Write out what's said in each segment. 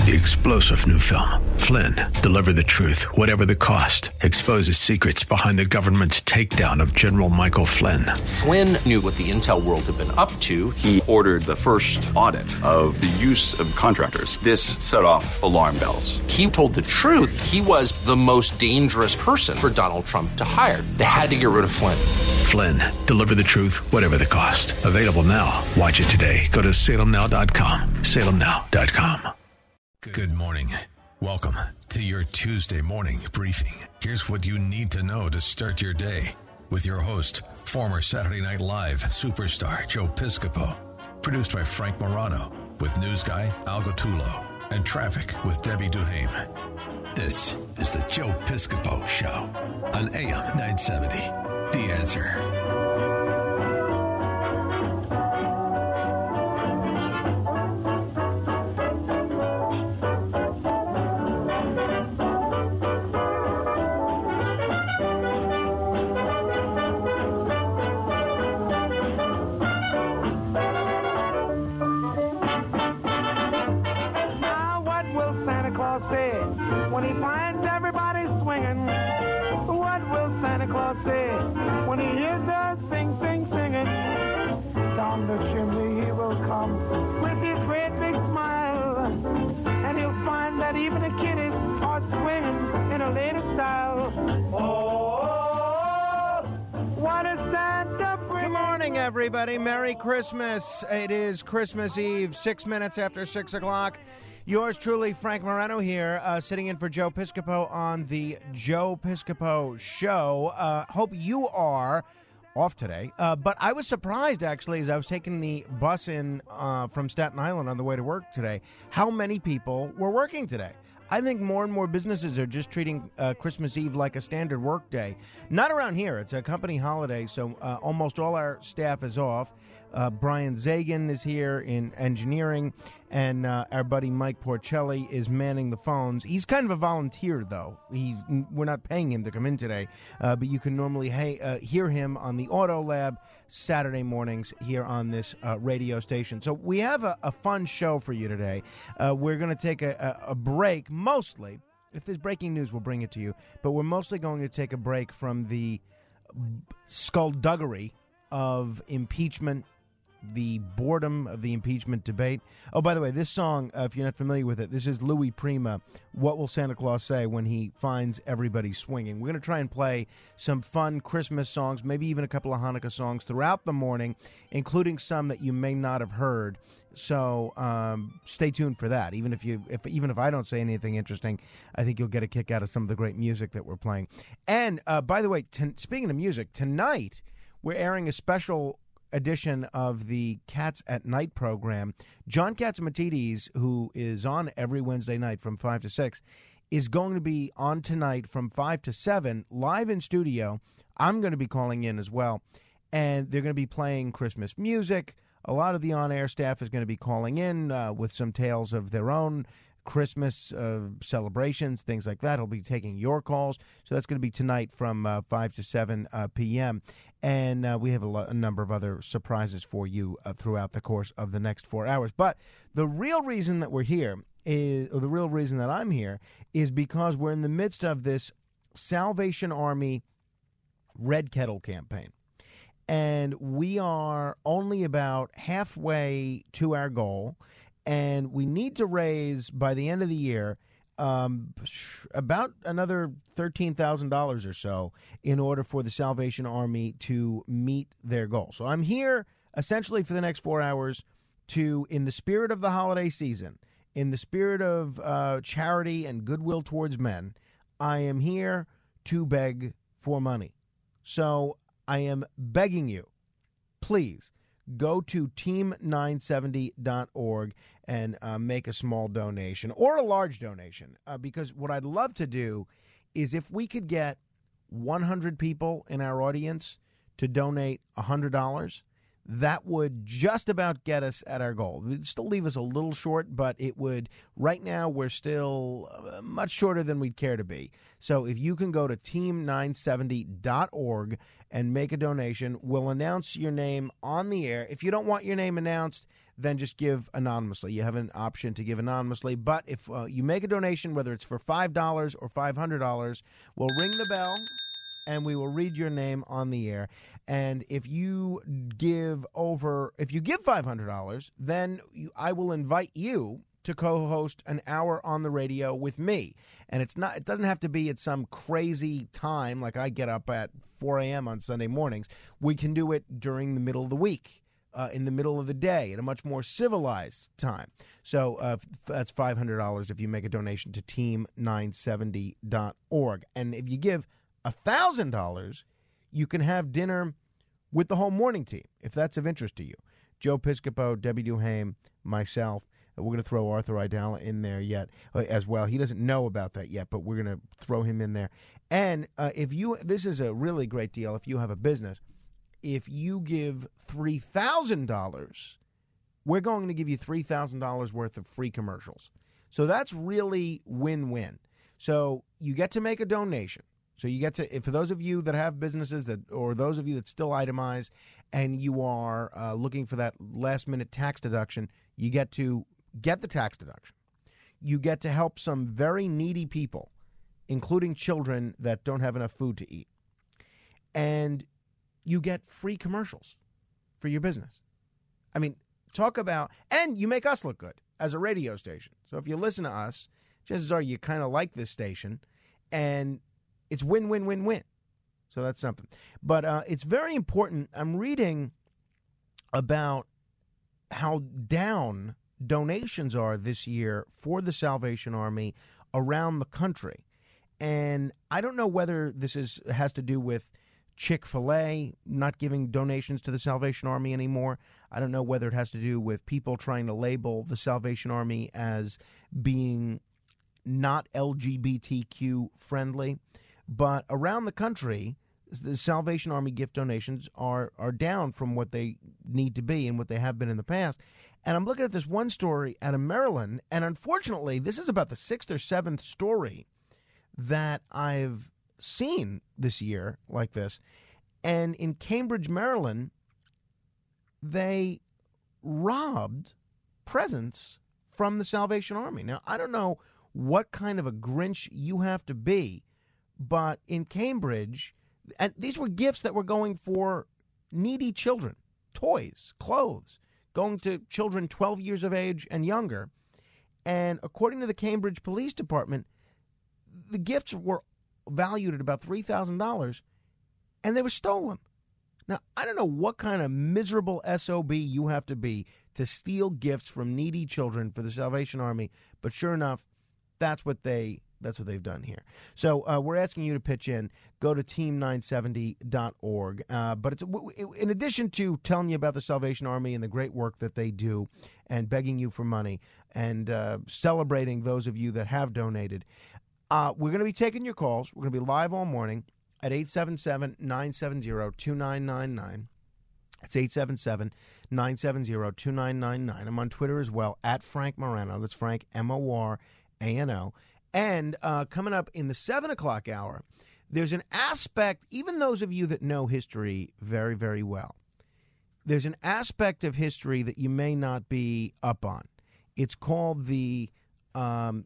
The explosive new film, Flynn, deliver the truth, whatever the cost, exposes secrets behind the government's takedown of General Michael Flynn. Flynn knew what the intel world had been up to. He ordered the first audit of the use of contractors. This set off alarm bells. He told the truth. He was the most dangerous person for Donald Trump to hire. They had to get rid of Flynn. Flynn, deliver the truth, whatever the cost. Available now. Watch it today. Go to salemnow.com. salemnow.com. Good morning. Welcome to your Tuesday morning briefing. Here's what you need to know to start your day with your host, former Saturday Night Live superstar Joe Piscopo. Produced by Frank Morano with news guy Al Gattullo and traffic with Debbie Duhame. This is the Joe Piscopo Show on AM 970. The Answer. Everybody, Merry Christmas. It is Christmas Eve, 6 minutes after 6 o'clock. Yours truly, Frank Morano here, sitting in for Joe Piscopo on the Joe Piscopo Show. Hope you are off today. But I was surprised, actually, as I was taking the bus in from Staten Island on the way to work today, how many people were working today. I think more and more businesses are just treating Christmas Eve like a standard work day. Not around here. It's a company holiday, so almost all our staff is off. Brian Zagan is here in engineering, and our buddy Mike Porcelli is manning the phones. He's kind of a volunteer, though. We're not paying him to come in today, but you can normally hear him on the Auto Lab Saturday mornings here on this radio station. So we have a fun show for you today. We're going to take a break, mostly. If there's breaking news, we'll bring it to you. But we're mostly going to take a break from the skullduggery of impeachment, the boredom of the impeachment debate. Oh, by the way, this song, if you're not familiar with it, this is Louis Prima, What Will Santa Claus Say When He Finds Everybody Swinging. We're going to try and play some fun Christmas songs, maybe even a couple of Hanukkah songs throughout the morning, including some that you may not have heard. So stay tuned for that. Even if I don't say anything interesting, I think you'll get a kick out of some of the great music that we're playing. And by the way, speaking of music, tonight we're airing a special edition of the Cats at Night program. John Catsimatidis, who is on every Wednesday night from 5 to 6, is going to be on tonight from 5 to 7, live in studio. I'm going to be calling in as well, and they're going to be playing Christmas music. A lot of the on-air staff is going to be calling in with some tales of their own Christmas celebrations, things like that. He'll be taking your calls. So that's going to be tonight from 5 to 7 p.m. And we have a number of other surprises for you throughout the course of the next 4 hours. But the real reason that we're here or the real reason that I'm here is because we're in the midst of this Salvation Army Red Kettle campaign. And we are only about halfway to our goal. And we need to raise, by the end of the year, about another $13,000 or so in order for the Salvation Army to meet their goal. So I'm here essentially for the next 4 hours to, in the spirit of the holiday season, in the spirit of charity and goodwill towards men, I am here to beg for money. So I am begging you, please, go to team970.org and make a small donation or a large donation, because what I'd love to do is if we could get 100 people in our audience to donate $100, that would just about get us at our goal. It would still leave us a little short, but it would. Right now, we're still much shorter than we'd care to be. So if you can go to team970.org and make a donation, we'll announce your name on the air. If you don't want your name announced, then just give anonymously. You have an option to give anonymously. But if you make a donation, whether it's for $5 or $500, we'll ring the bell and we will read your name on the air. And if you give $500, then I will invite you to co-host an hour on the radio with me. And it doesn't have to be at some crazy time like I get up at 4 a.m. on Sunday mornings. We can do it during the middle of the week, in the middle of the day, at a much more civilized time. So that's $500 if you make a donation to team970.org. And if you give $1,000, you can have dinner with the whole morning team, if that's of interest to you. Joe Piscopo, Debbie Duhame, myself. We're going to throw Arthur Aidala in there yet as well. He doesn't know about that yet, but we're going to throw him in there. And this is a really great deal if you have a business. If you give $3,000, we're going to give you $3,000 worth of free commercials. So that's really win-win. So you get to make a donation. So you get to, for those of you that have businesses or those of you that still itemize and you are looking for that last-minute tax deduction, you get to get the tax deduction. You get to help some very needy people, including children that don't have enough food to eat. And you get free commercials for your business. I mean, talk about, and you make us look good as a radio station. So if you listen to us, chances are you kind of like this station, and it's win-win-win-win. So that's something. But it's very important. I'm reading about how down donations are this year for the Salvation Army around the country. And I don't know whether this has to do with Chick-fil-A not giving donations to the Salvation Army anymore. I don't know whether it has to do with people trying to label the Salvation Army as being not LGBTQ friendly. But around the country, the Salvation Army gift donations are down from what they need to be and what they have been in the past. And I'm looking at this one story out of Maryland, and unfortunately, this is about the 6th or 7th story that I've seen this year like this. And in Cambridge, Maryland, they robbed presents from the Salvation Army. Now, I don't know what kind of a Grinch you have to be, but in Cambridge, and these were gifts that were going for needy children, toys, clothes, going to children 12 years of age and younger. And according to the Cambridge Police Department, the gifts were valued at about $3,000, and they were stolen. Now, I don't know what kind of miserable SOB you have to be to steal gifts from needy children for the Salvation Army, but sure enough, that's what they've done here. So we're asking you to pitch in. Go to team970.org. But it's in addition to telling you about the Salvation Army and the great work that they do and begging you for money and celebrating those of you that have donated, we're going to be taking your calls. We're going to be live all morning at 877-970-2999. It's 877-970-2999. I'm on Twitter as well, at Frank Morano. That's Frank, Morano. And coming up in the 7 o'clock hour, there's an aspect, even those of you that know history very, very well, there's an aspect of history that you may not be up on. It's called I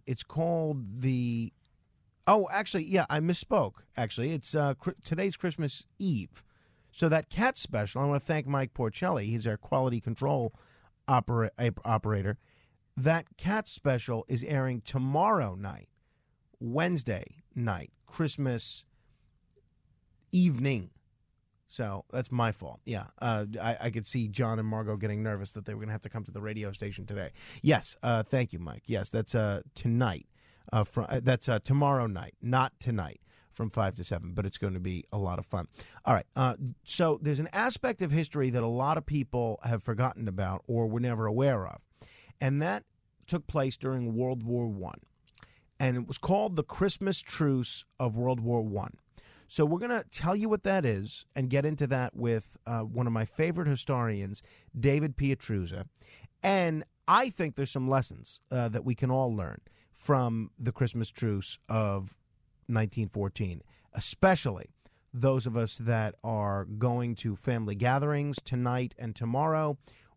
misspoke, actually. It's today's Christmas Eve. So that cat special, I want to thank Mike Porcelli. He's our quality control operator. That cat special is airing tomorrow night, Wednesday night, Christmas evening. So that's my fault. Yeah, I could see John and Margot getting nervous that they were going to have to come to the radio station today. Yes, thank you, Mike. Yes, that's tonight. That's tomorrow night, not tonight, from 5 to 7, but it's going to be a lot of fun. All right, so there's an aspect of history that a lot of people have forgotten about or were never aware of, and that took place during World War I, and it was called the Christmas Truce of World War I. So we're going to tell you what that is and get into that with one of my favorite historians, David Pietruzza, and I think there's some lessons that we can all learn from the Christmas Truce of 1914, especially those of us that are going to family gatherings tonight and tomorrow,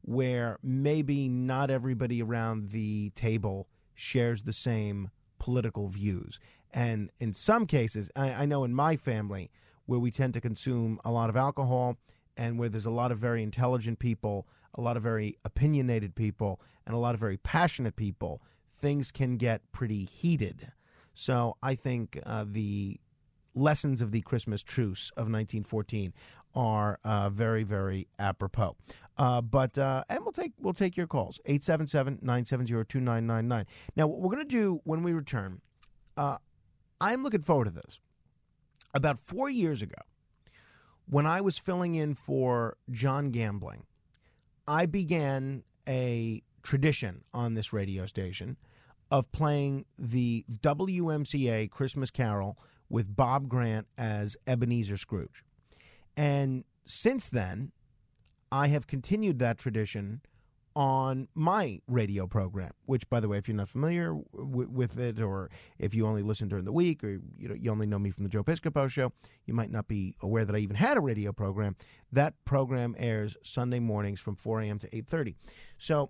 where maybe not everybody around the table shares the same political views. And in some cases, I know in my family, where we tend to consume a lot of alcohol and where there's a lot of very intelligent people, a lot of very opinionated people, and a lot of very passionate people, things can get pretty heated. So I think the lessons of the Christmas truce of 1914 are very, very apropos. And we'll take your calls, 877-970-2999. Now, what we're going to do when we return, I'm looking forward to this. About 4 years ago, when I was filling in for John Gambling, I began a tradition on this radio station of playing the WMCA Christmas Carol with Bob Grant as Ebenezer Scrooge. And since then, I have continued that tradition on my radio program, which, by the way, if you're not familiar with it, or if you only listen during the week, or you only know me from the Joe Piscopo Show, you might not be aware that I even had a radio program. That program airs Sunday mornings from 4 a.m. to 8:30. So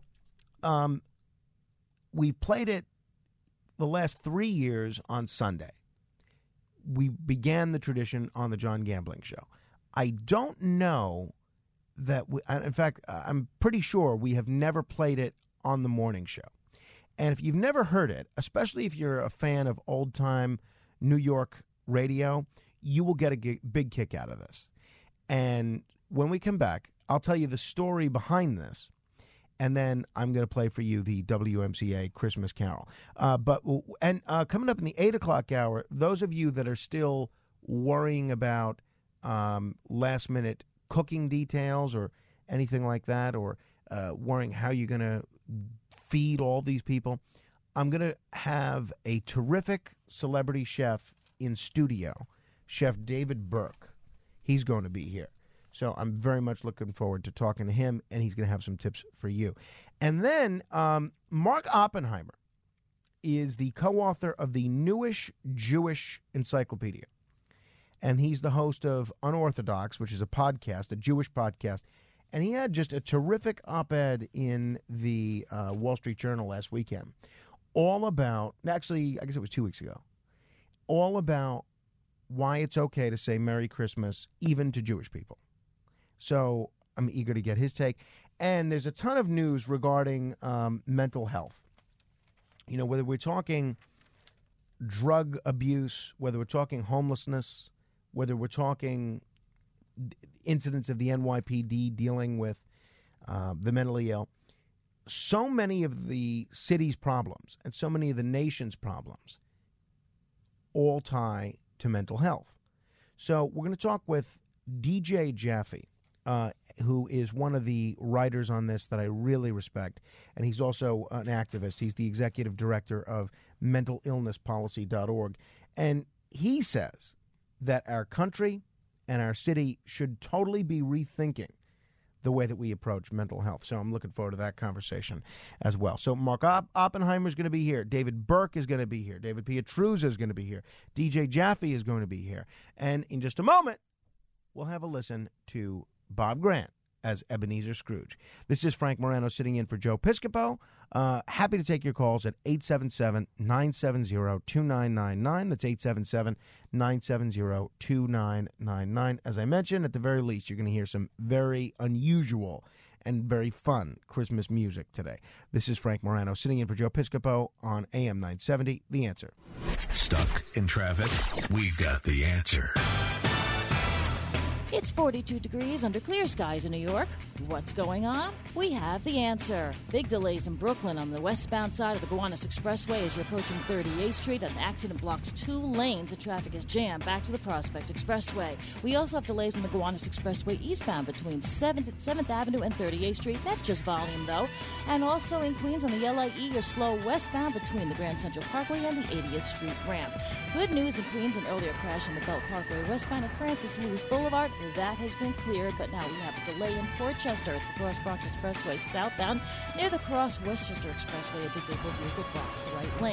we've played it the last 3 years on Sunday. We began the tradition on the John Gambling Show. I don't know that in fact, I'm pretty sure we have never played it on the morning show. And if you've never heard it, especially if you're a fan of old-time New York radio, you will get a big kick out of this. And when we come back, I'll tell you the story behind this, and then I'm going to play for you the WMCA Christmas Carol. Coming up in the 8 o'clock hour, those of you that are still worrying about last-minute cooking details or anything like that, or worrying how you're going to feed all these people, I'm going to have a terrific celebrity chef in studio, Chef David Burke. He's going to be here. So I'm very much looking forward to talking to him, and he's going to have some tips for you. And then Mark Oppenheimer is the co-author of the Newish Jewish Encyclopedia. And he's the host of Unorthodox, which is a podcast, a Jewish podcast. And he had just a terrific op-ed in the Wall Street Journal last weekend, all about, actually, I guess it was 2 weeks ago, all about why it's okay to say Merry Christmas even to Jewish people. So I'm eager to get his take. And there's a ton of news regarding mental health. You know, whether we're talking drug abuse, whether we're talking homelessness, whether we're talking incidents of the NYPD dealing with the mentally ill, so many of the city's problems and so many of the nation's problems all tie to mental health. So we're going to talk with DJ Jaffe, who is one of the writers on this that I really respect, and he's also an activist. He's the executive director of mentalillnesspolicy.org, and he says that our country and our city should totally be rethinking the way that we approach mental health. So I'm looking forward to that conversation as well. So Mark Oppenheimer is going to be here. David Burke is going to be here. David Pietruzza is going to be here. DJ Jaffe is going to be here. And in just a moment, we'll have a listen to Bob Grant as Ebenezer Scrooge. This is Frank Morano sitting in for Joe Piscopo. Happy to take your calls at 877-970-2999. That's 877-970-2999. As I mentioned, at the very least, you're going to hear some very unusual and very fun Christmas music today. This is Frank Morano sitting in for Joe Piscopo on AM 970, The Answer. Stuck in traffic? We've got the answer. It's 42 degrees under clear skies in New York. What's going on? We have the answer. Big delays in Brooklyn on the westbound side of the Gowanus Expressway as you're approaching 38th Street. An accident blocks 2 lanes. The traffic is jammed back to the Prospect Expressway. We also have delays on the Gowanus Expressway eastbound between 7th Avenue and 38th Street. That's just volume, though. And also in Queens on the LIE, you're slow westbound between the Grand Central Parkway and the 80th Street ramp. Good news in Queens, an earlier crash on the Belt Parkway westbound at Francis Lewis Boulevard. That has been cleared, but now we have a delay in Portchester. It's the Cross Bronx Expressway southbound near the Cross Westchester Expressway. A disabled vehicle blocks the right lane.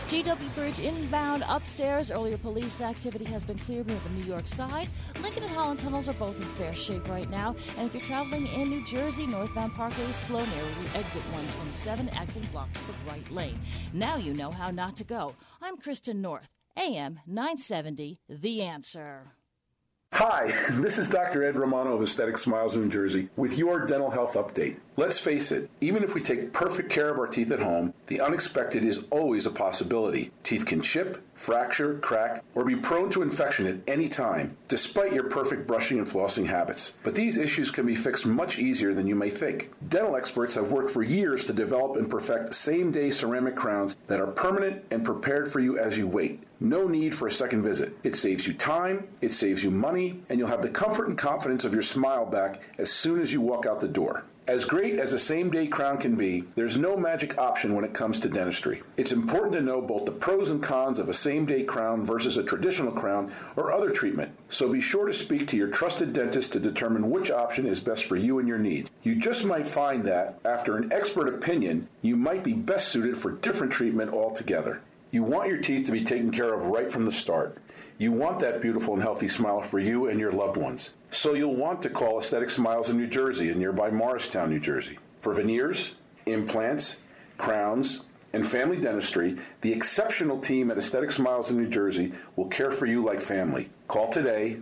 GW Bridge inbound upstairs. Earlier police activity has been cleared near the New York side. Lincoln and Holland tunnels are both in fair shape right now. And if you're traveling in New Jersey, northbound Parkway is slow near exit 127. Accident blocks the right lane. Now you know how not to go. I'm Kristen North, AM 970, The Answer. Hi, this is Dr. Ed Romano of Aesthetic Smiles in New Jersey with your dental health update. Let's face it, even if we take perfect care of our teeth at home, the unexpected is always a possibility. Teeth can chip, fracture, crack, or be prone to infection at any time, despite your perfect brushing and flossing habits. But these issues can be fixed much easier than you may think. Dental experts have worked for years to develop and perfect same-day ceramic crowns that are permanent and prepared for you as you wait. No need for a second visit. It saves you time, it saves you money, and you'll have the comfort and confidence of your smile back as soon as you walk out the door. As great as a same-day crown can be, there's no magic option when it comes to dentistry. It's important to know both the pros and cons of a same-day crown versus a traditional crown or other treatment. So be sure to speak to your trusted dentist to determine which option is best for you and your needs. You just might find that, after an expert opinion, you might be best suited for different treatment altogether. You want your teeth to be taken care of right from the start. You want that beautiful and healthy smile for you and your loved ones. So you'll want to call Aesthetic Smiles in New Jersey and nearby Morristown, New Jersey. For veneers, implants, crowns, and family dentistry, the exceptional team at Aesthetic Smiles in New Jersey will care for you like family. Call today,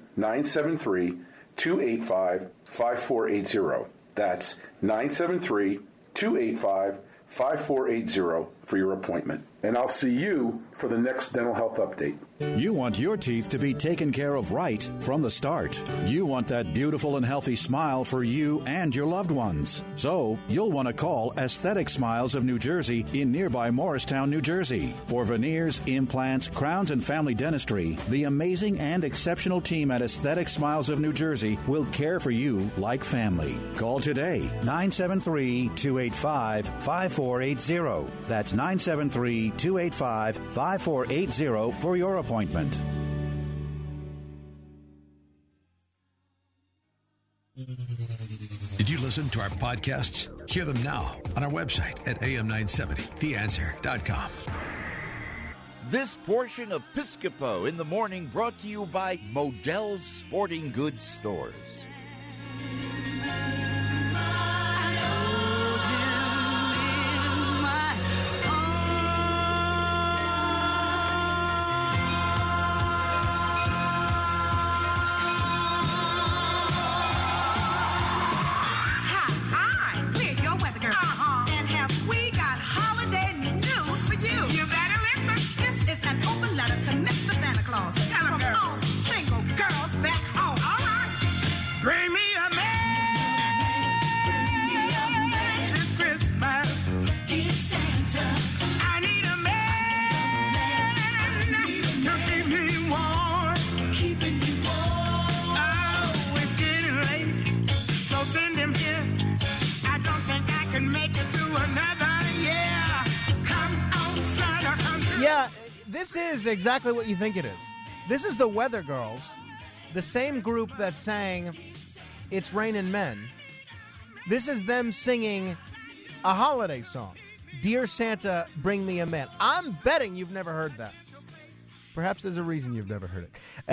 973-285-5480. That's 973-285-5480 for your appointment. And I'll see you for the next dental health update. You want your teeth to be taken care of right from the start. You want that beautiful and healthy smile for you and your loved ones. So you'll want to call Aesthetic Smiles of New Jersey in nearby Morristown, New Jersey. For veneers, implants, crowns, and family dentistry, the amazing and exceptional team at Aesthetic Smiles of New Jersey will care for you like family. Call today, 973-285-5480. That's 973-285-5480 for your appointment. Did you listen to our podcasts? Hear them now on our website at am970theanswer.com. This portion of Piscopo in the Morning brought to you by Modell's Sporting Goods Stores. Yeah, this is exactly what you think it is. This is the Weather Girls, the same group that sang It's Raining Men. This is them singing a holiday song, Dear Santa, Bring Me a Man. I'm betting you've never heard that. Perhaps there's a reason you've never heard it.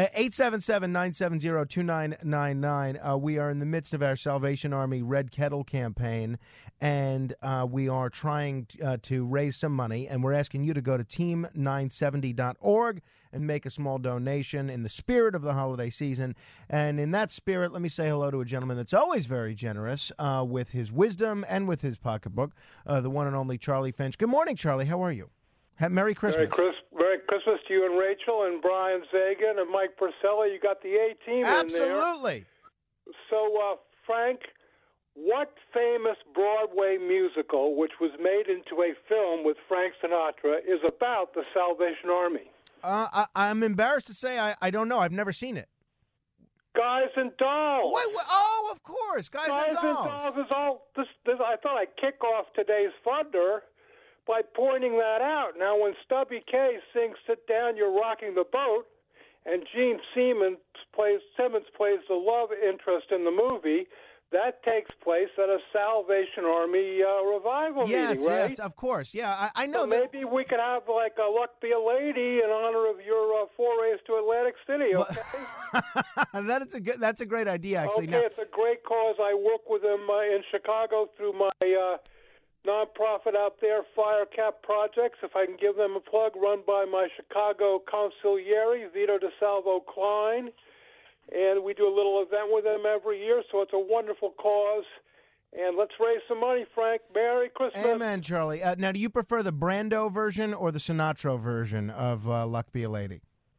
877-970-2999. We are in the midst of our Salvation Army Red Kettle campaign, and we are trying to raise some money, and we're asking you to go to team970.org and make a small donation in the spirit of the holiday season. And in that spirit, let me say hello to a gentleman that's always very generous with his wisdom and with his pocketbook, the one and only Charlie Finch. Good morning, Charlie. How are you? Merry Christmas. Merry Christmas to you and Rachel and Brian Zagan and Mike Porcelli. You got the A-team in there. Absolutely. So, Frank, what famous Broadway musical, which was made into a film with Frank Sinatra, is about the Salvation Army? I'm embarrassed to say I don't know. I've never seen it. Guys and Dolls. Wait, oh, of course. Guys and Dolls. Dolls is all this. I thought I'd kick off today's thunder by pointing that out. Now, when Stubby K sings "Sit Down, You're Rocking the Boat," and Gene Simmons plays the love interest in the movie, that takes place at a Salvation Army revival meeting, right? Yes, of course. Yeah, I know so that. Maybe we could have like a Luck Be a Lady in honor of your forays to Atlantic City, okay? That's a great idea, actually. Okay, it's a great cause. I work with them in Chicago through my nonprofit out there, Firecap Projects. If I can give them a plug, run by my Chicago consigliere, Vito DeSalvo Klein. And we do a little event with them every year, so it's a wonderful cause. And let's raise some money, Frank. Merry Christmas. Amen, Charlie. Now, do you prefer the Brando version or the Sinatra version of Luck Be a Lady?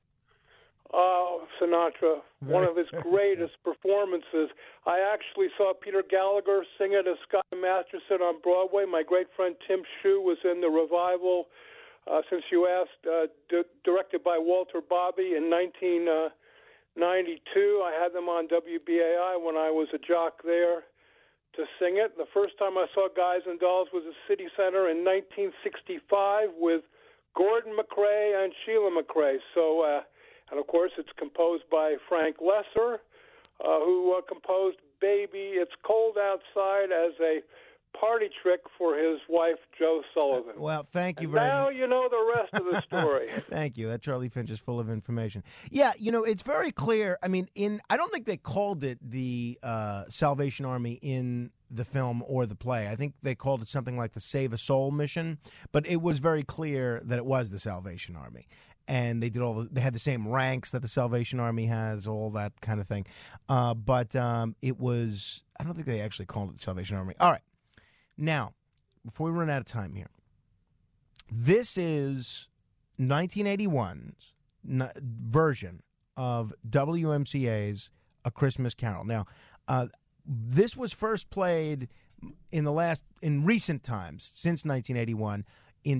Sinatra, one of his greatest performances. I actually saw Peter Gallagher sing it as Scott Masterson on Broadway. My great friend Tim Shue was in the revival, since you asked, directed by Walter Bobby in 1992. I had them on WBAI when I was a jock there to sing it. The first time I saw Guys and Dolls was at City Center in 1965 with Gordon MacRae and Sheila MacRae. So, and of course, it's composed by Frank Lesser, who composed Baby, It's Cold Outside as a party trick for his wife, Jo Sullivan. Well, thank you very much. Now you know the rest of the story. Thank you. That Charlie Finch is full of information. Yeah, it's very clear. I mean, I don't think they called it the Salvation Army in the film or the play. I think they called it something like the Save a Soul mission, but it was very clear that it was the Salvation Army. And they did they had the same ranks that the Salvation Army has, all that kind of thing. But it was, I don't think they actually called it the Salvation Army. All right. Now, before we run out of time here, this is 1981's version of WMCA's A Christmas Carol. Now, this was first played in recent times, since 1981, in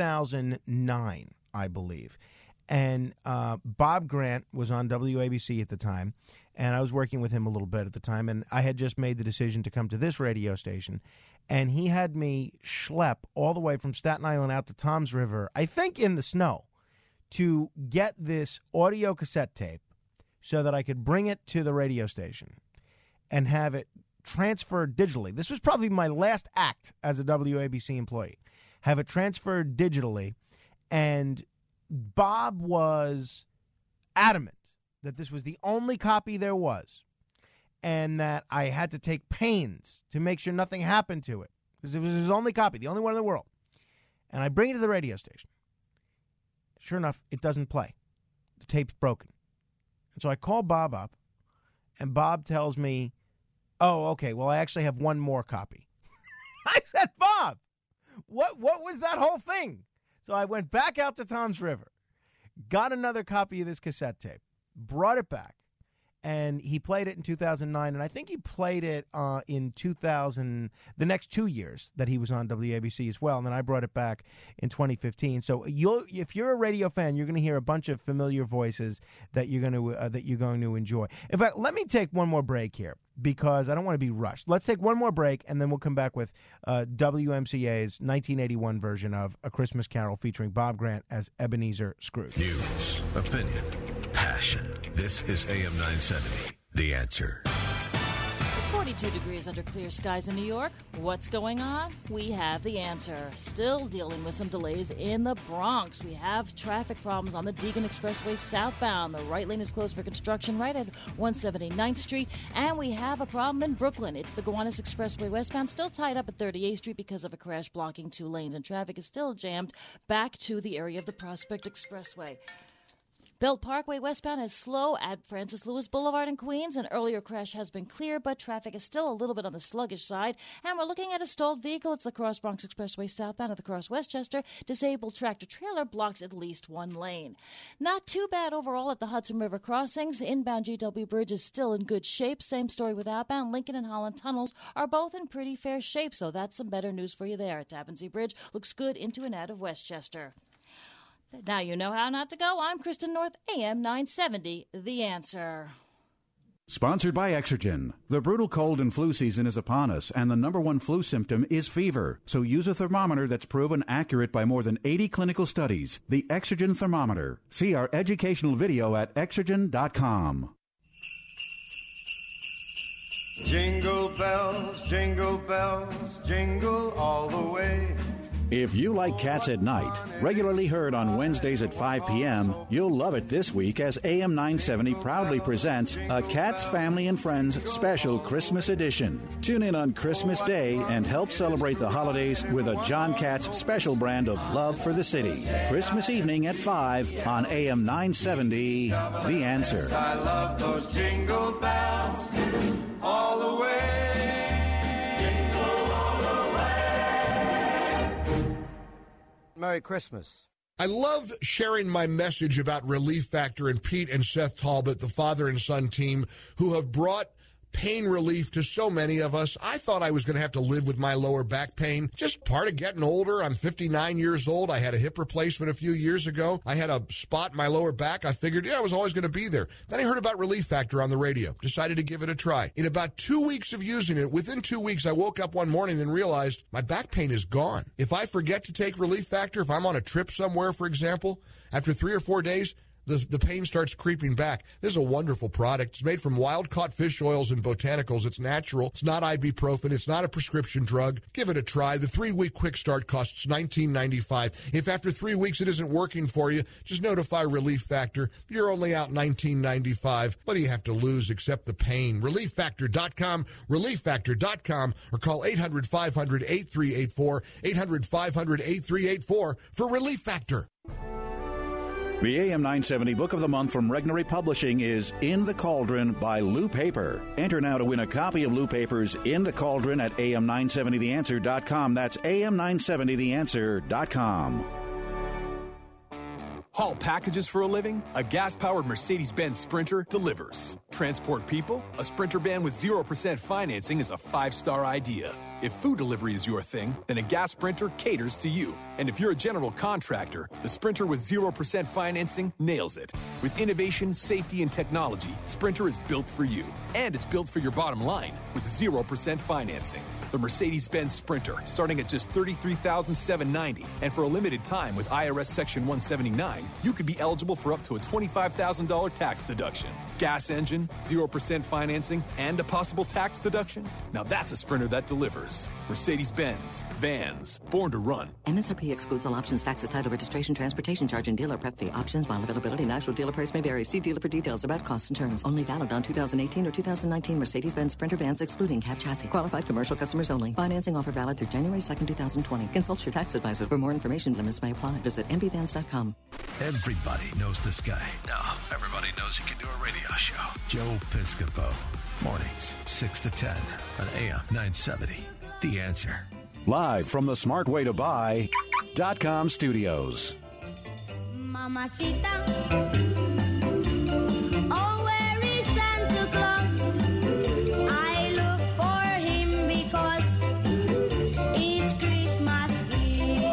2009, I believe. And Bob Grant was on WABC at the time, and I was working with him a little bit at the time, and I had just made the decision to come to this radio station, and he had me schlep all the way from Staten Island out to Toms River, I think in the snow, to get this audio cassette tape so that I could bring it to the radio station and have it transferred digitally. This was probably my last act as a WABC employee. Have it transferred digitally, and Bob was adamant that this was the only copy there was, and that I had to take pains to make sure nothing happened to it, because it was his only copy, the only one in the world. And I bring it to the radio station. Sure enough, it doesn't play. The tape's broken. And so I call Bob up, and Bob tells me, oh, okay, well, I actually have one more copy. I said, Bob, what was that whole thing? So I went back out to Toms River, got another copy of this cassette tape, brought it back, and he played it in 2009, and I think he played it in 2000, the next 2 years that he was on WABC as well, and then I brought it back in 2015. So if you're a radio fan, you're going to hear a bunch of familiar voices that you're going to enjoy. In fact, let me take one more break here, because I don't want to be rushed. Let's take one more break, and then we'll come back with WMCA's 1981 version of A Christmas Carol featuring Bob Grant as Ebenezer Scrooge. News, opinion, passion. This is AM 970, The Answer. 42 degrees under clear skies in New York. What's going on? We have the answer. Still dealing with some delays in the Bronx. We have traffic problems on the Deegan Expressway southbound. The right lane is closed for construction right at 179th Street. And we have a problem in Brooklyn. It's the Gowanus Expressway westbound, still tied up at 38th Street because of a crash blocking 2 lanes. And traffic is still jammed back to the area of the Prospect Expressway. Belt Parkway westbound is slow at Francis Lewis Boulevard in Queens. An earlier crash has been clear, but traffic is still a little bit on the sluggish side. And we're looking at a stalled vehicle. It's the Cross Bronx Expressway southbound at the Cross Westchester. Disabled tractor-trailer blocks at least 1 lane. Not too bad overall at the Hudson River crossings. Inbound GW Bridge is still in good shape. Same story with outbound. Lincoln and Holland tunnels are both in pretty fair shape, so that's some better news for you there. At Tappan Zee Bridge looks good into and out of Westchester. Now you know how not to go. I'm Kristen North, AM 970, The Answer. Sponsored by Exergen. The brutal cold and flu season is upon us, and the number one flu symptom is fever. So use a thermometer that's proven accurate by more than 80 clinical studies. The Exergen thermometer. See our educational video at Exergen.com. Jingle bells, jingle all the way. If you like Cats at Night, regularly heard on Wednesdays at 5 p.m., you'll love it this week as AM 970 proudly presents a Cats Family and Friends special Christmas edition. Tune in on Christmas Day and help celebrate the holidays with a John Katz special brand of love for the city. Christmas evening at 5 on AM 970, The Answer. I love those jingle bells all the way. Merry Christmas. I love sharing my message about Relief Factor and Pete and Seth Talbot, the father and son team, who have brought pain relief to so many of us. I thought I was going to have to live with my lower back pain. Just part of getting older. I'm 59 years old. I had a hip replacement a few years ago. I had a spot in my lower back. I figured, I was always going to be there. Then I heard about Relief Factor on the radio. Decided to give it a try. In about 2 weeks of using it, within 2 weeks, I woke up one morning and realized my back pain is gone. If I forget to take Relief Factor, if I'm on a trip somewhere, for example, after 3 or 4 days, the pain starts creeping back. This is a wonderful product. It's made from wild-caught fish oils and botanicals. It's natural. It's not ibuprofen. It's not a prescription drug. Give it a try. The 3-week quick start costs $19.95. If after 3 weeks it isn't working for you, just notify Relief Factor. You're only out $19.95. What do you have to lose except the pain? ReliefFactor.com, ReliefFactor.com, or call 800-500-8384, 800-500-8384 for Relief Factor. The AM 970 Book of the Month from Regnery Publishing is In the Cauldron by Lou Paper. Enter now to win a copy of Lou Paper's In the Cauldron at am970theanswer.com. That's am970theanswer.com. Haul packages for a living? A gas-powered Mercedes-Benz Sprinter delivers. Transport people? A Sprinter van with 0% financing is a 5-star idea. If food delivery is your thing, then a gas Sprinter caters to you. And if you're a general contractor, the Sprinter with 0% financing nails it. With innovation, safety, and technology, Sprinter is built for you. And it's built for your bottom line with 0% financing. The Mercedes-Benz Sprinter, starting at just $33,790. And for a limited time with IRS Section 179, you could be eligible for up to a $25,000 tax deduction. Gas engine, 0% financing, and a possible tax deduction? Now that's a Sprinter that delivers. Mercedes-Benz. Vans. Born to run. MSRP excludes all options, taxes, title, registration, transportation charge, and dealer prep fee. Options, bond availability, and actual dealer price may vary. See dealer for details about costs and terms. Only valid on 2018 or 2019 Mercedes-Benz Sprinter vans excluding cab chassis. Qualified commercial customers only. Financing offer valid through January 2nd, 2020. Consult your tax advisor. For more information, limits may apply. Visit mbvans.com. Everybody knows this guy. Now, everybody knows he can do a radio show. Joe Piscopo. Mornings, 6 to 10 on AM 970. The Answer. Live from the SmartWayToBuy.com studios. Mamacita. Oh, where is Santa Claus? I look for him because it's Christmas Eve.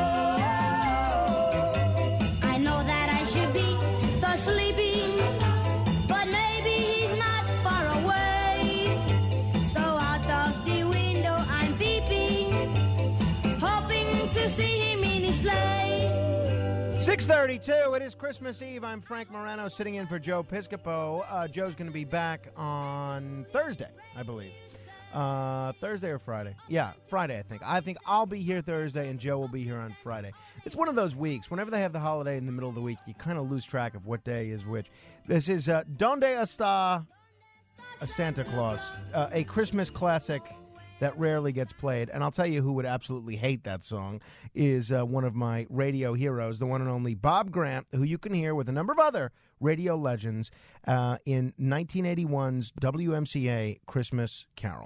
I know that I should be so sleepy, but maybe he's not far away. So out of the window I'm peeping, hoping to see him in his sleigh. 6:32. It is Christmas Eve. I'm Frank Morano sitting in for Joe Piscopo. Joe's going to be back on Thursday, I believe. Thursday or Friday? Yeah, Friday, I think. I think I'll be here Thursday and Joe will be here on Friday. It's one of those weeks. Whenever they have the holiday in the middle of the week, you kind of lose track of what day is which. This is Donde Está a Santa Claus, a Christmas classic that rarely gets played. And I'll tell you who would absolutely hate that song is one of my radio heroes, the one and only Bob Grant, who you can hear with a number of other radio legends in 1981's WMCA Christmas Carol.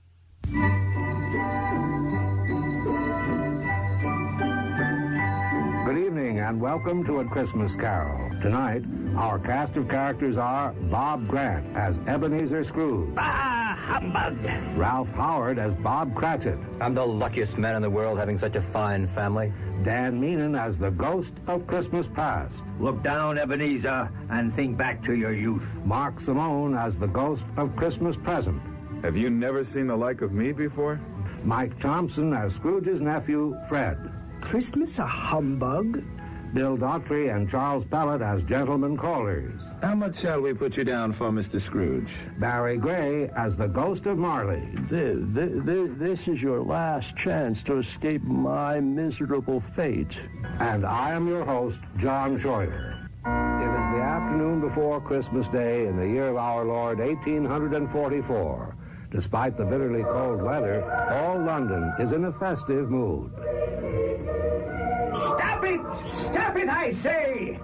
Good evening and welcome to A Christmas Carol. Tonight, our cast of characters are Bob Grant as Ebenezer Scrooge. Ah, humbug! Ralph Howard as Bob Cratchit. I'm the luckiest man in the world having such a fine family. Dan Meenan as the Ghost of Christmas Past. Look down, Ebenezer, and think back to your youth. Mark Simone as the Ghost of Christmas Present. Have you never seen the like of me before? Mike Thompson as Scrooge's nephew, Fred. Christmas a humbug? Bill Daughtry and Charles Pellet as gentlemen callers. How much shall we put you down for, Mr. Scrooge? Barry Gray as the Ghost of Marley. This is your last chance to escape my miserable fate. And I am your host, John Schroeder. It is the afternoon before Christmas Day in the year of our Lord, 1844. Despite the bitterly cold weather, all London is in a festive mood. Stop it! Stop it, I say!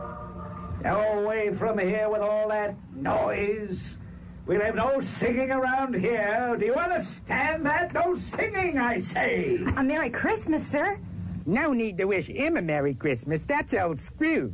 Away from here with all that noise. We'll have no singing around here. Do you understand that? No singing, I say. A Merry Christmas, sir. No need to wish him a Merry Christmas. That's old Scrooge.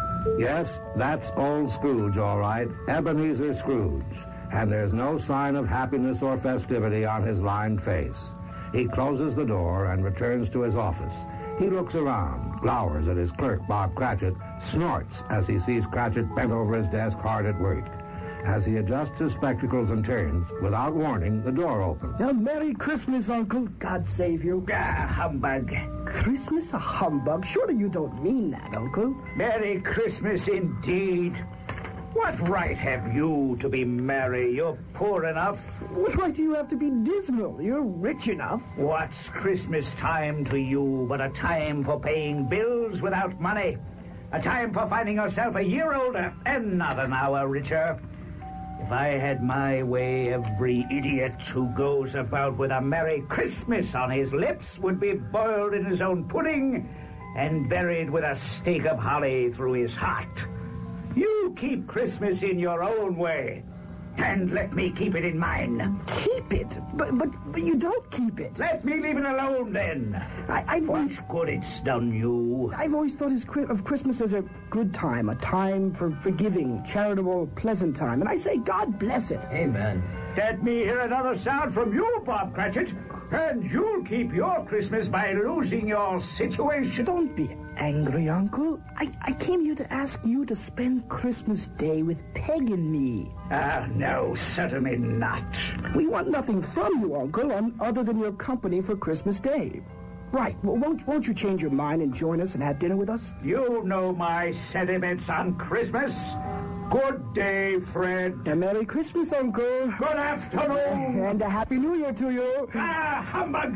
Yes, that's old Scrooge, all right. Ebenezer Scrooge. And there's no sign of happiness or festivity on his lined face. He closes the door and returns to his office. He looks around, glowers at his clerk, Bob Cratchit, snorts as he sees Cratchit bent over his desk hard at work. As he adjusts his spectacles and turns, without warning, the door opens. Now, Merry Christmas, Uncle. God save you. Humbug. Christmas a humbug? Surely you don't mean that, Uncle. Merry Christmas indeed. What right have you to be merry? You're poor enough. What right do you have to be dismal? You're rich enough. What's Christmas time to you but a time for paying bills without money? A time for finding yourself a year older and not an hour richer. If I had my way, every idiot who goes about with a Merry Christmas on his lips would be boiled in his own pudding and buried with a stake of holly through his heart. You keep Christmas in your own way, and let me keep it in mine. Keep it? But you don't keep it. Let me leave it alone, then. What good it's done you? I've always thought of Christmas as a good time, a time for forgiving, charitable, pleasant time. And I say, God bless it. Amen. Let me hear another sound from you, Bob Cratchit, and you'll keep your Christmas by losing your situation. Don't be angry, Uncle. I came here to ask you to spend Christmas Day with Peg and me. No, certainly not. We want nothing from you, Uncle, other than your company for Christmas Day. Right. Well, won't you change your mind and join us and have dinner with us? You know my sentiments on Christmas. Good day, Fred. A Merry Christmas, Uncle. Good afternoon. And a Happy New Year to you. Humbug.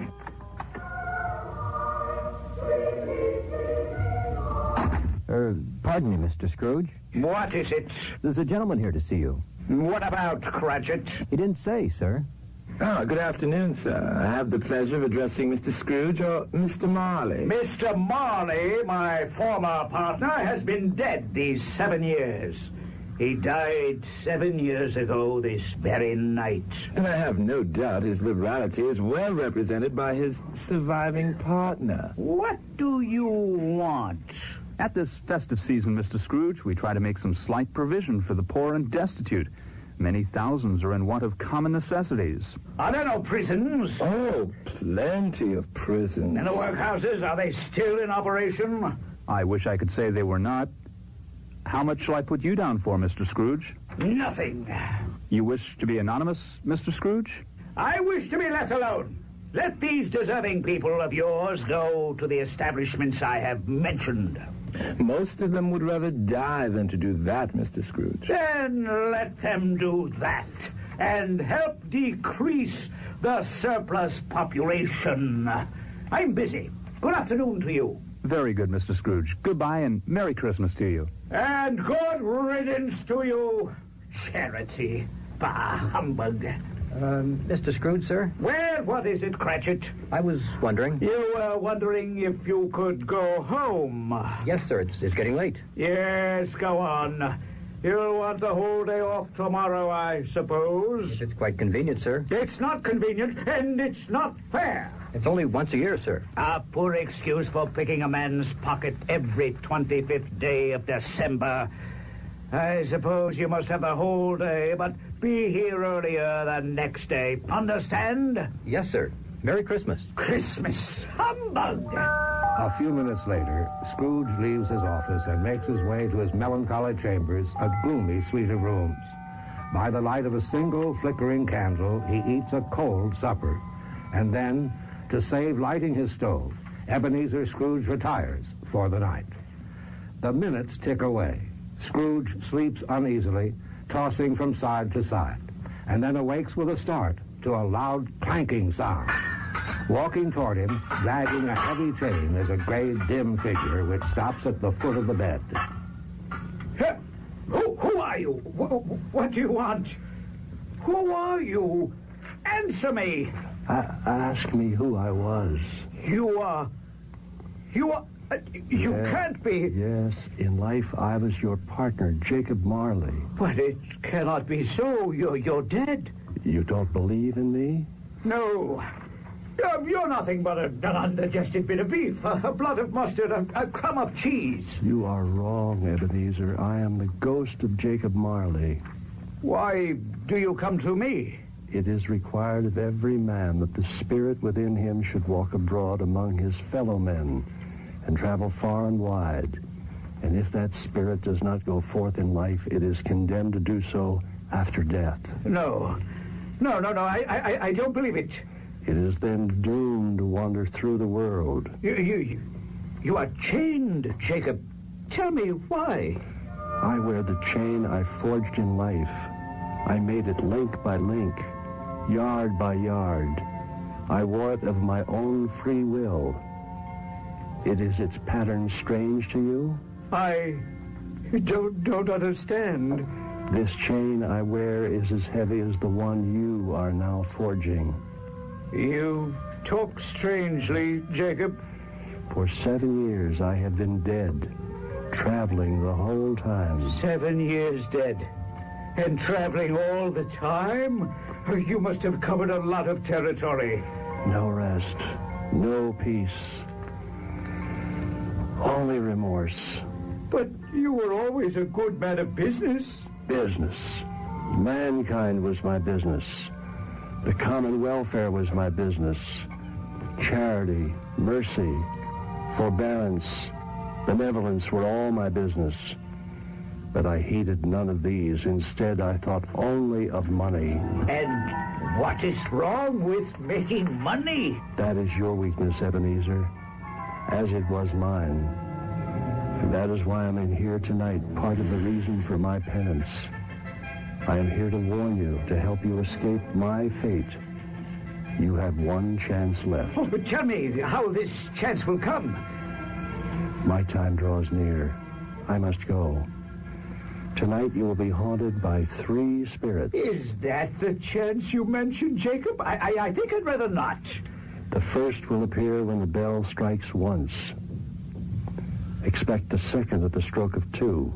Pardon me, Mr. Scrooge. What is it? There's a gentleman here to see you. What about, Cratchit? He didn't say, sir. Good afternoon, sir. I have the pleasure of addressing Mr. Scrooge or Mr. Marley. Mr. Marley, my former partner, has been dead these 7 years. He died 7 years ago this very night. And I have no doubt his liberality is well represented by his surviving partner. What do you want? At this festive season, Mr. Scrooge, we try to make some slight provision for the poor and destitute. Many thousands are in want of common necessities. Are there no prisons? Oh, plenty of prisons. And the workhouses, are they still in operation? I wish I could say they were not. How much shall I put you down for, Mr. Scrooge? Nothing. You wish to be anonymous, Mr. Scrooge? I wish to be left alone. Let these deserving people of yours go to the establishments I have mentioned. Most of them would rather die than to do that, Mr. Scrooge. Then let them do that and help decrease the surplus population. I'm busy. Good afternoon to you. Very good, Mr. Scrooge. Goodbye and Merry Christmas to you. And good riddance to you, charity. Bah, humbug. Mr. Scrooge, sir? Well, what is it, Cratchit? I was wondering. You were wondering if you could go home. Yes, sir. It's getting late. Yes, go on. You'll want the whole day off tomorrow, I suppose. It's quite convenient, sir. It's not convenient, and it's not fair. It's only once a year, sir. A poor excuse for picking a man's pocket every 25th day of December. I suppose you must have the whole day, but be here earlier the next day. Understand? Yes, sir. Merry Christmas. Christmas. Humbug! A few minutes later, Scrooge leaves his office and makes his way to his melancholy chambers, a gloomy suite of rooms. By the light of a single flickering candle, he eats a cold supper. And then, to save lighting his stove, Ebenezer Scrooge retires for the night. The minutes tick away. Scrooge sleeps uneasily, tossing from side to side, and then awakes with a start to a loud clanking sound. Walking toward him, dragging a heavy chain, is a gray, dim figure which stops at the foot of the bed. Who are you? What do you want? Who are you? Answer me! Ask me who I was. You can't be... Yes, in life I was your partner, Jacob Marley. But it cannot be so. You're dead. You don't believe in me? No. You're nothing but an undigested bit of beef, a blot of mustard, a crumb of cheese. You are wrong, Ebenezer. I am the ghost of Jacob Marley. Why do you come to me? It is required of every man that the spirit within him should walk abroad among his fellow men and travel far and wide. And if that spirit does not go forth in life, it is condemned to do so after death. No, I don't believe it. It is then doomed to wander through the world. You are chained, Jacob. Tell me why. I wear the chain I forged in life. I made it link by link, yard by yard. I wore it of my own free will. Is its pattern strange to you? I don't understand. This chain I wear is as heavy as the one you are now forging. You talk strangely, Jacob. For 7 years I have been dead, traveling the whole time. 7 years dead? And traveling all the time? You must have covered a lot of territory. No rest, no peace, only remorse. But you were always a good man of business. Business. Mankind was my business. The common welfare was my business. Charity, mercy, forbearance, benevolence were all my business. But I heeded none of these. Instead, I thought only of money. And what is wrong with making money? That is your weakness, Ebenezer, as it was mine. And that is why I'm in here tonight, part of the reason for my penance. I am here to warn you, to help you escape my fate. You have one chance left. Oh, but tell me how this chance will come. My time draws near. I must go. Tonight you will be haunted by 3 spirits. Is that the chance you mentioned, Jacob? I think I'd rather not. The first will appear when the bell strikes once. Expect the second at the stroke of 2.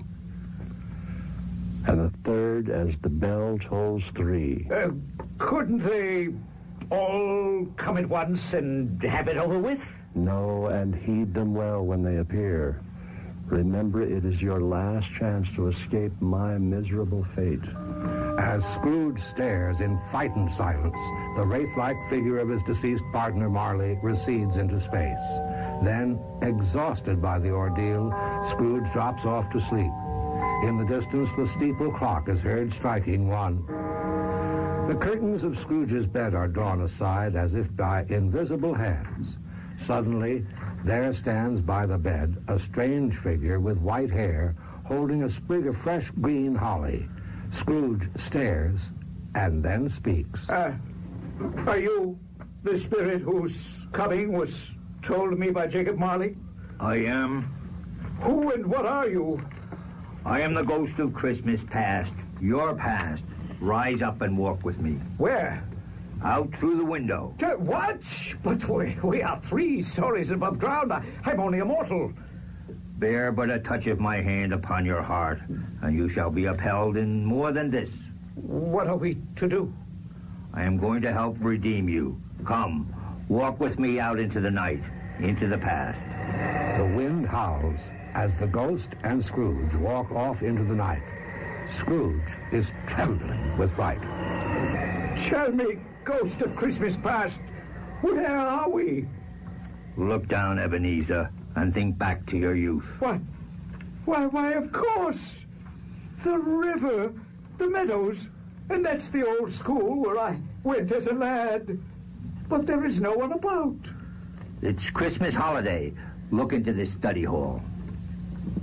And the third as the bell tolls 3. Couldn't they all come at once and have it over with? No, and heed them well when they appear. Remember, it is your last chance to escape my miserable fate. As Scrooge stares in frightened silence, the wraith-like figure of his deceased partner, Marley, recedes into space. Then, exhausted by the ordeal, Scrooge drops off to sleep. In the distance, the steeple clock is heard striking 1. The curtains of Scrooge's bed are drawn aside as if by invisible hands. Suddenly, there stands by the bed a strange figure with white hair holding a sprig of fresh green holly. Scrooge stares and then speaks. Are you the spirit whose coming was told to me by Jacob Marley? I am. Who and what are you? I am the ghost of Christmas past, your past. Rise up and walk with me. Where? Out through the window. What? But we are 3 stories above ground. I'm only a mortal. Bear but a touch of my hand upon your heart, and you shall be upheld in more than this. What are we to do? I am going to help redeem you. Come, walk with me out into the night, into the past. The wind howls as the ghost and Scrooge walk off into the night. Scrooge is trembling with fright. Tell me, ghost of Christmas past, where are we? Look down, Ebenezer, and think back to your youth. Why, of course. The river, the meadows, and that's the old school where I went as a lad. But there is no one about. It's Christmas holiday. Look into this study hall.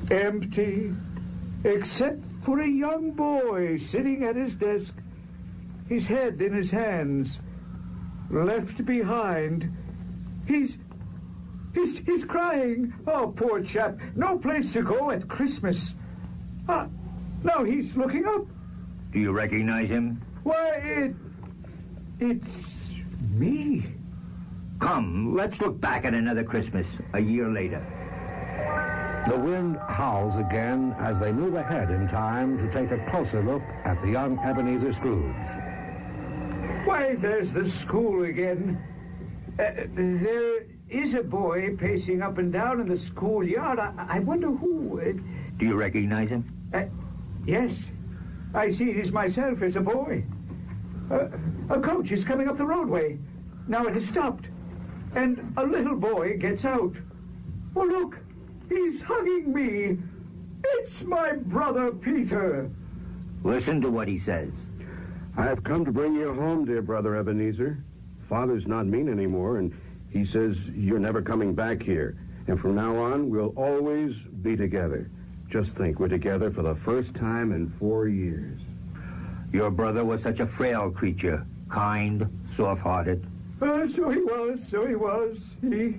Empty, except for a young boy sitting at his desk, his head in his hands, left behind. He's crying. Oh, poor chap. No place to go at Christmas. Now he's looking up. Do you recognize him? Why, it's me. Come, let's look back at another Christmas a year later. The wind howls again as they move ahead in time to take a closer look at the young Ebenezer Scrooge. Why, there's the school again. There is a boy pacing up and down in the schoolyard. I wonder who. Do you recognize him? Yes. I see it is myself as a boy. A coach is coming up the roadway. Now it has stopped. And a little boy gets out. Oh, look. He's hugging me. It's my brother Peter. Listen to what he says. I have come to bring you home, dear brother Ebenezer. Father's not mean anymore, and he says you're never coming back here. And from now on, we'll always be together. Just think, we're together for the first time in 4 years. Your brother was such a frail creature, kind, soft-hearted. So he was.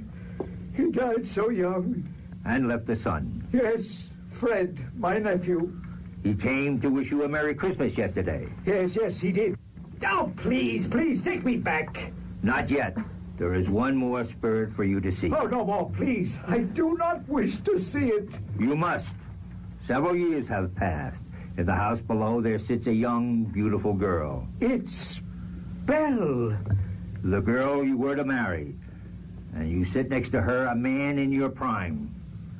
He died so young. And left a son. Yes, Fred, my nephew. He came to wish you a Merry Christmas yesterday. Yes, he did. Oh, please, take me back. Not yet. There is one more spirit for you to see. Oh, no more, please. I do not wish to see it. You must. Several years have passed. In the house below, there sits a young, beautiful girl. It's Belle. The girl you were to marry. And you sit next to her, a man in your prime.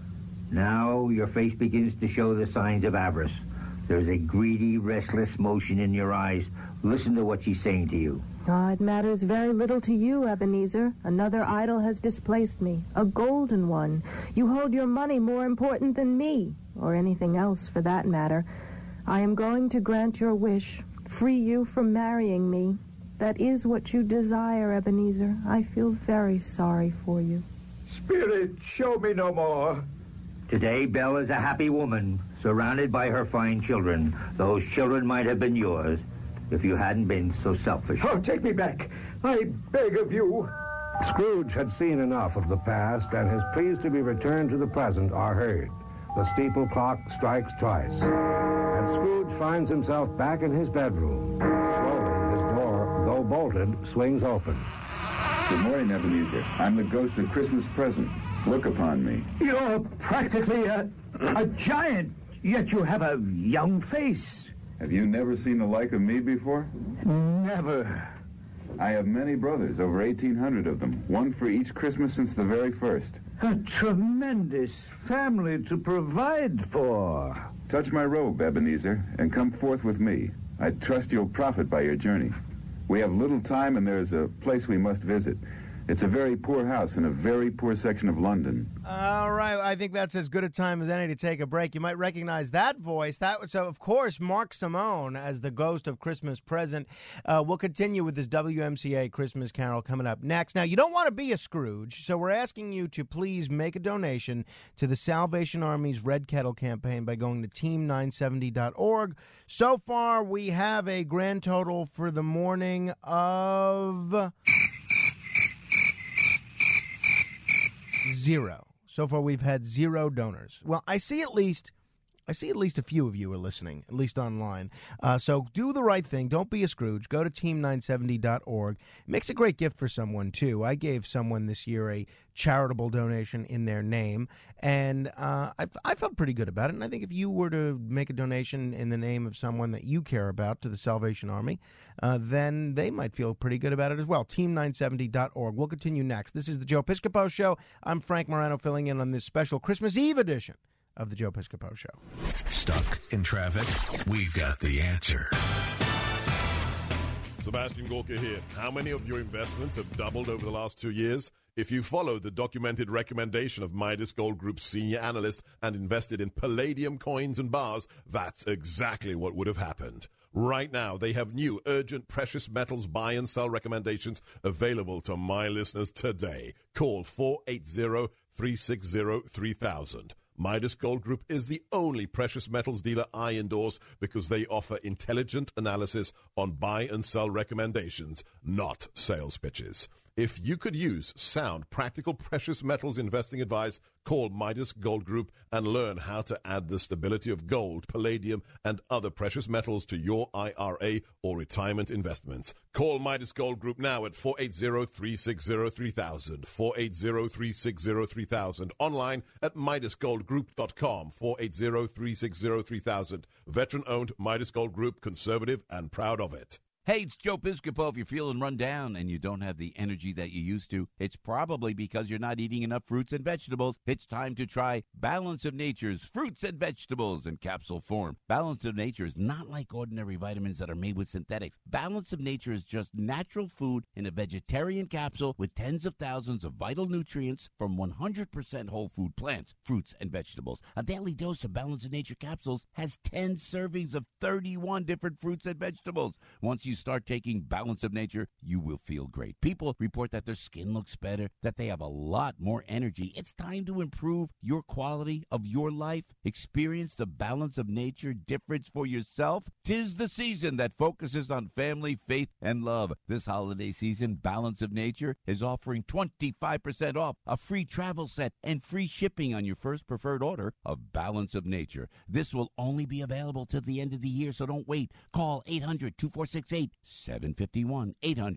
Now your face begins to show the signs of avarice. There's a greedy, restless motion in your eyes. Listen to what she's saying to you. It matters very little to you, Ebenezer. Another idol has displaced me, a golden one. You hold your money more important than me, or anything else for that matter. I am going to grant your wish, free you from marrying me. That is what you desire, Ebenezer. I feel very sorry for you. Spirit, show me no more. Today, Belle is a happy woman, surrounded by her fine children. Those children might have been yours if you hadn't been so selfish. Oh, take me back. I beg of you. Scrooge had seen enough of the past, and his pleas to be returned to the present are heard. The steeple clock strikes twice, and Scrooge finds himself back in his bedroom. Slowly, his door, though bolted, swings open. Good morning, Ebenezer. I'm the ghost of Christmas present. Look upon me. You're practically a giant, yet you have a young face. Have you never seen the like of me before? Never. I have many brothers, over 1,800 of them, one for each Christmas since the very first. A tremendous family to provide for. Touch my robe, Ebenezer, and come forth with me. I trust you'll profit by your journey. We have little time, and there's a place we must visit. It's a very poor house in a very poor section of London. All right, I think that's as good a time as any to take a break. You might recognize that voice. That was, of course, Mark Simone as the ghost of Christmas present. We'll continue with this WMCA Christmas Carol coming up next. Now, you don't want to be a Scrooge, so we're asking you to please make a donation to the Salvation Army's Red Kettle campaign by going to team970.org. So far, we have a grand total for the morning of 0. So far, we've had 0 donors. Well, I see at least a few of you are listening, at least online. So do the right thing. Don't be a Scrooge. Go to team970.org. It makes a great gift for someone, too. I gave someone this year a charitable donation in their name, and I felt pretty good about it. And I think if you were to make a donation in the name of someone that you care about to the Salvation Army, then they might feel pretty good about it as well. Team970.org. We'll continue next. This is the Joe Piscopo Show. I'm Frank Morano filling in on this special Christmas Eve edition of the Joe Piscopo Show. Stuck in traffic? We've got the answer. Sebastian Gorka here. How many of your investments have doubled over the last 2 years? If you followed the documented recommendation of Midas Gold Group's senior analyst and invested in palladium coins and bars, that's exactly what would have happened. Right now, they have new urgent precious metals buy and sell recommendations available to my listeners today. Call 480-360-3000. Midas Gold Group is the only precious metals dealer I endorse because they offer intelligent analysis on buy and sell recommendations, not sales pitches. If you could use sound, practical precious metals investing advice, call Midas Gold Group and learn how to add the stability of gold, palladium, and other precious metals to your IRA or retirement investments. Call Midas Gold Group now at 480-360-3000, 480-360-3000, online at MidasGoldGroup.com, 480-360-3000. Veteran-owned Midas Gold Group, conservative and proud of it. Hey, it's Joe Piscopo. If you're feeling run down and you don't have the energy that you used to, it's probably because you're not eating enough fruits and vegetables. It's time to try Balance of Nature's fruits and vegetables in capsule form. Balance of Nature is not like ordinary vitamins that are made with synthetics. Balance of Nature is just natural food in a vegetarian capsule with tens of thousands of vital nutrients from 100% whole food plants, fruits, and vegetables. A daily dose of Balance of Nature capsules has 10 servings of 31 different fruits and vegetables. Once you start taking Balance of Nature, you will feel great. People report that their skin looks better, that they have a lot more energy. It's time to improve your quality of your life. Experience the Balance of Nature difference for yourself. 'Tis the season that focuses on family, faith, and love. This holiday season, Balance of Nature is offering 25% off, a free travel set, and free shipping on your first preferred order of Balance of Nature. This will only be available till the end of the year, so don't wait. Call 800-2468-751,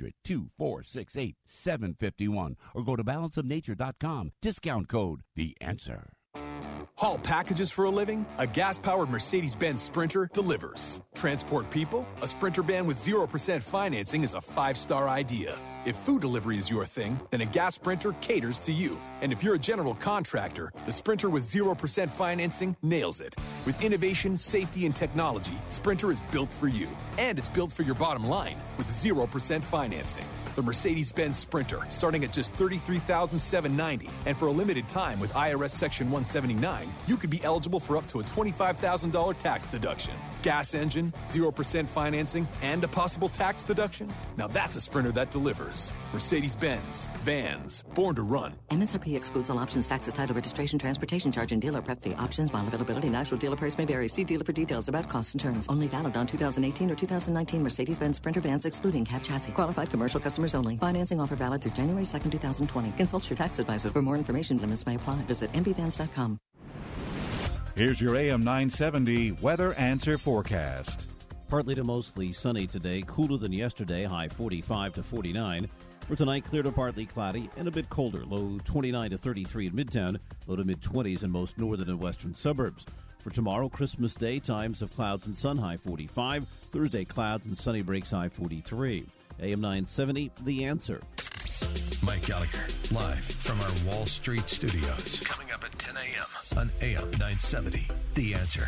800-2468-751, or go to balanceofnature.com. Discount code The Answer. Haul packages for a living? A gas-powered Mercedes-Benz Sprinter delivers. Transport people? A Sprinter van with 0% financing is a 5-star idea. If food delivery is your thing, then a gas Sprinter caters to you. And if you're a general contractor, the Sprinter with 0% financing nails it. With innovation, safety, and technology, Sprinter is built for you. And it's built for your bottom line with 0% financing. The Mercedes-Benz Sprinter, starting at just $33,790. And for a limited time with IRS Section 179, you could be eligible for up to a $25,000 tax deduction. Gas engine, 0% financing, and a possible tax deduction? Now that's a Sprinter that delivers. Mercedes-Benz. Vans. Born to run. MSRP excludes all options, taxes, title, registration, transportation charge, and dealer prep fee. Options, model availability, and actual dealer price may vary. See dealer for details about costs and terms. Only valid on 2018 or 2019 Mercedes-Benz Sprinter vans excluding cab chassis. Qualified commercial customers only. Financing offer valid through January 2nd, 2020. Consult your tax advisor. For more information, limits may apply. Visit mbvans.com. Here's your AM 970 weather answer forecast. Partly to mostly sunny today, cooler than yesterday, high 45 to 49. For tonight, clear to partly cloudy and a bit colder, low 29 to 33 in Midtown, low to mid-20s in most northern and western suburbs. For tomorrow, Christmas Day, times of clouds and sun, high 45. Thursday, clouds and sunny breaks, high 43. AM 970, The Answer. Mike Gallagher, live from our Wall Street studios. Coming up at 10 a.m. on AM 970, The Answer.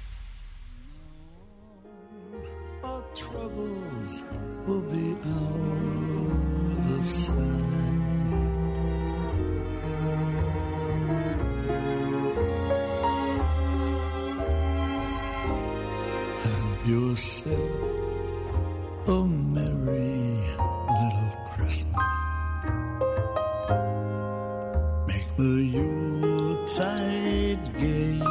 Our troubles will be out of sight. Have yourself a merry little Christmas. Make the Yuletide gay.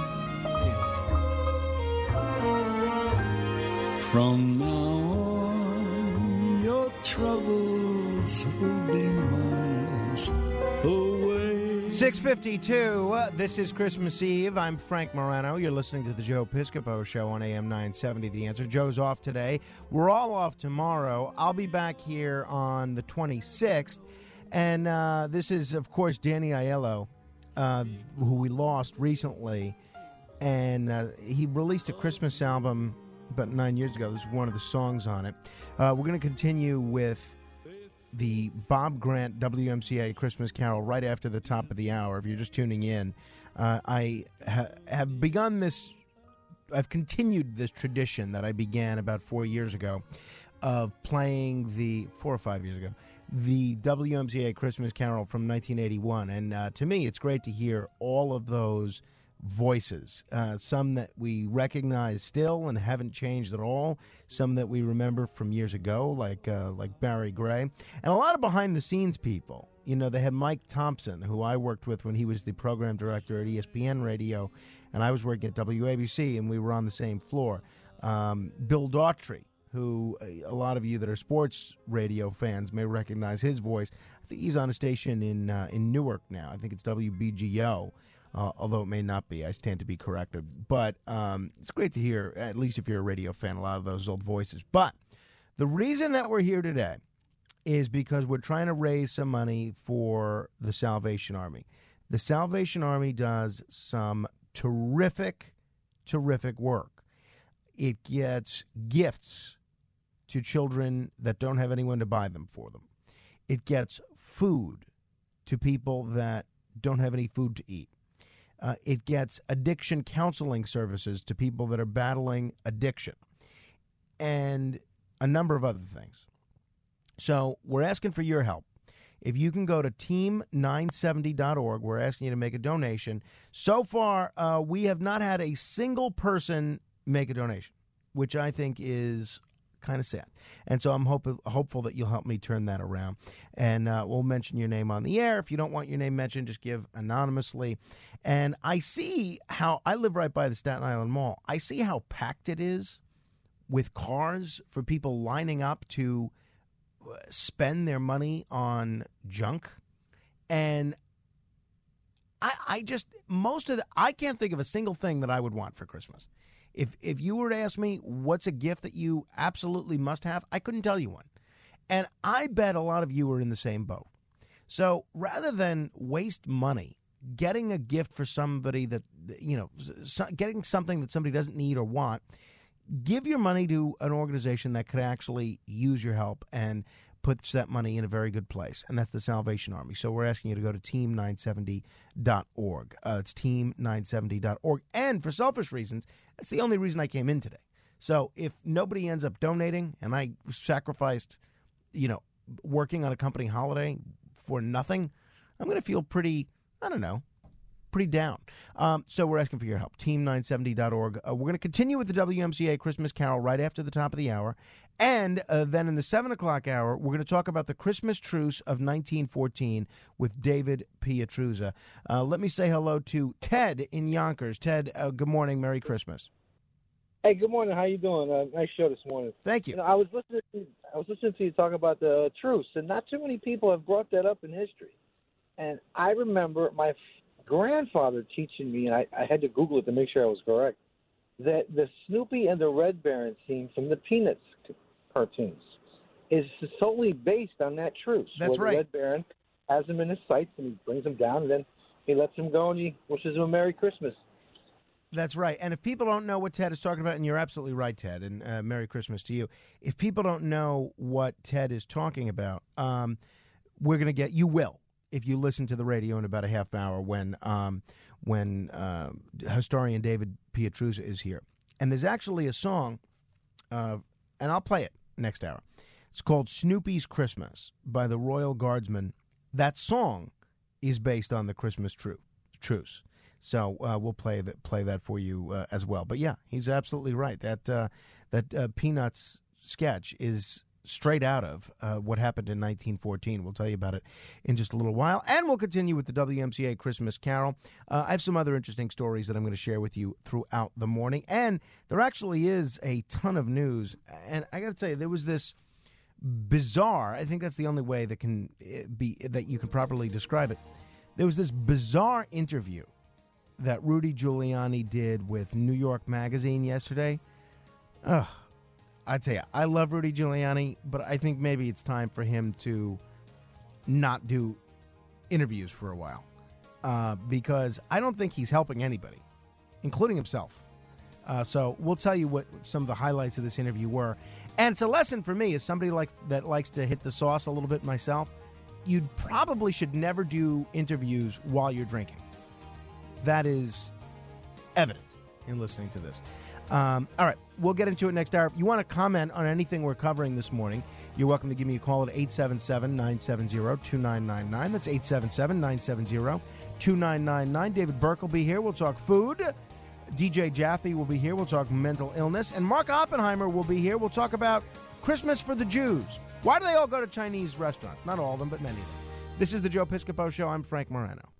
From now on, your troubles will be miles away. 6:52. This is Christmas Eve. I'm Frank Morano. You're listening to the Joe Piscopo Show on AM 970. The Answer. Joe's off today. We're all off tomorrow. I'll be back here on the 26th. And this is, of course, Danny Aiello, who we lost recently. And he released a Christmas album about 9 years ago. This is one of the songs on it. We're going to continue with the Bob Grant WMCA Christmas Carol right after the top of the hour. If you're just tuning in, I have begun this, I've continued this tradition that I began about 4 years ago of playing 4 or 5 years ago, the WMCA Christmas Carol from 1981. And to me, it's great to hear all of those voices, some that we recognize still and haven't changed at all, some that we remember from years ago, like Barry Gray, and a lot of behind-the-scenes people. You know, they had Mike Thompson, who I worked with when he was the program director at ESPN Radio, and I was working at WABC, and we were on the same floor. Bill Daughtry, who a lot of you that are sports radio fans may recognize his voice. I think he's on a station in Newark now. I think it's WBGO. Although it may not be. I stand to be corrected. But it's great to hear, at least if you're a radio fan, a lot of those old voices. But the reason that we're here today is because we're trying to raise some money for the Salvation Army. The Salvation Army does some terrific, terrific work. It gets gifts to children that don't have anyone to buy them for them. It gets food to people that don't have any food to eat. It gets addiction counseling services to people that are battling addiction and a number of other things. So we're asking for your help. If you can go to team970.org, we're asking you to make a donation. So far, we have not had a single person make a donation, which I think is kind of sad. And so I'm hopeful that you'll help me turn that around. And we'll mention your name on the air. If you don't want your name mentioned, just give anonymously. And I see how I live right by the Staten Island Mall. I see how packed it is with cars for people lining up to spend their money on junk. And I can't think of a single thing that I would want for Christmas. If you were to ask me what's a gift that you absolutely must have, I couldn't tell you one. And I bet a lot of you are in the same boat. So rather than waste money getting a gift for somebody that, getting something that somebody doesn't need or want, give your money to an organization that could actually use your help and puts that money in a very good place, and that's the Salvation Army. So we're asking you to go to team970.org. It's team970.org. And for selfish reasons, that's the only reason I came in today. So if nobody ends up donating and I sacrificed, working on a company holiday for nothing, I'm going to feel pretty down. So we're asking for your help. Team970.org. We're going to continue with the WMCA Christmas Carol right after the top of the hour. And then in the 7 o'clock hour, we're going to talk about the Christmas truce of 1914 with David Pietruzza. Let me say hello to Ted in Yonkers. Ted, good morning. Merry Christmas. Hey, good morning. How you doing? Nice show this morning. Thank you. I was listening to you talk about the truce, and not too many people have brought that up in history. And I remember my grandfather teaching me, and I had to Google it to make sure I was correct, that the Snoopy and the Red Baron scene from the Peanuts cartoons is solely based on that truce. That's where right. The Red Baron has him in his sights, and he brings him down, and then he lets him go, and he wishes him a Merry Christmas. That's right. And if people don't know what Ted is talking about, and you're absolutely right, Ted, and Merry Christmas to you. If people don't know what Ted is talking about, we're going to you will. If you listen to the radio in about a half hour when historian David Pietruzza is here. And there's actually a song, and I'll play it next hour. It's called Snoopy's Christmas by the Royal Guardsmen. That song is based on the Christmas truce. So we'll play that for you as well. But yeah, he's absolutely right. That Peanuts sketch is straight out of what happened in 1914. We'll tell you about it in just a little while. And we'll continue with the WMCA Christmas Carol. I have some other interesting stories that I'm going to share with you throughout the morning. And there actually is a ton of news. And I got to tell you, there was this bizarre, I think that's the only way that you can properly describe it. There was this bizarre interview that Rudy Giuliani did with New York Magazine yesterday. I tell you, I love Rudy Giuliani, but I think maybe it's time for him to not do interviews for a while because I don't think he's helping anybody, including himself. So we'll tell you what some of the highlights of this interview were. And it's a lesson for me as somebody that likes to hit the sauce a little bit myself. You probably should never do interviews while you're drinking. That is evident. in listening to this. All right, we'll get into it next hour. If you want to comment on anything we're covering this morning, you're welcome to give me a call at 877-970-2999. That's 877-970-2999. David Burke will be here. We'll talk food. DJ Jaffe will be here. We'll talk mental illness. And Mark Oppenheimer will be here. We'll talk about Christmas for the Jews. Why do they all go to Chinese restaurants? Not all of them, but many of them. This is the Joe Piscopo Show. I'm Frank Morano.